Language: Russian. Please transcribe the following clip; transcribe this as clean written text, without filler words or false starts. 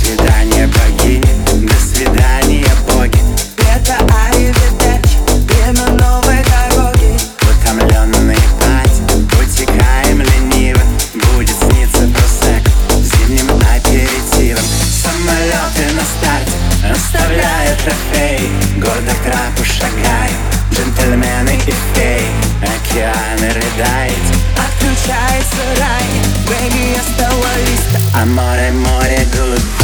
свидания, богини, до свидания, боги. Это аривидерчи, время новой дороги. Утомленные пати, утекаем лениво. Будет сниться просек зимним аперитивом. Самолеты на старте оставляют трофей. Гордо к трапу шагаем, джентльмены и феи. Океаны рыдает, Отключается рай, бэйби, я стала листа. а море, море, good.